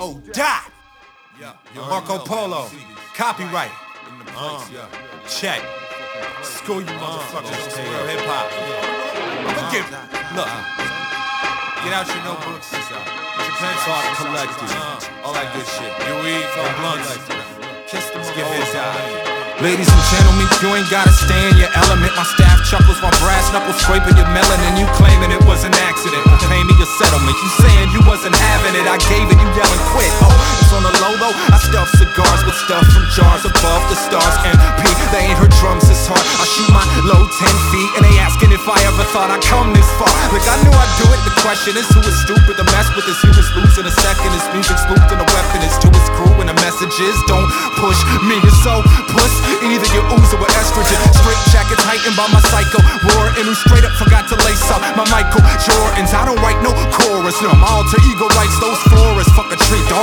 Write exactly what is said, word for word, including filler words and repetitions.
Oh, dot. Marco Polo. Copyright. Uh, check. School you motherfuckers. Real hip hop. Look at, look. Get out your notebooks. Get your pencil collected. All that good shit. You eat no blunts. Kiss them. Give his eye. Ladies and gentlemen, you ain't gotta stay in your element. My staff chuckles while brass knuckles scraping your melon, and you claiming it was an accident. Pay me a settlement. You saying you wasn't having it, I gave it, you yelling quit. Oh, it's on the low though. I stuff cigars with stuff from jars above the stars. M P, they ain't heard drums this hard. I shoot my low ten feet, and they asking if I ever thought I'd come this far. Like I knew I'd do it. The question is who is stupid to mess with this? He was losing a second. His music's spooked and a weapon is to his crew, and the message is don't push me. You're so puss. Either you ooze or estrogen. Straight jackets heightened by my psycho roar, and who straight up forgot to lace up my Michael Jordans. I don't write no chorus, no, my alter ego writes those forests. Fuck a tree, dog.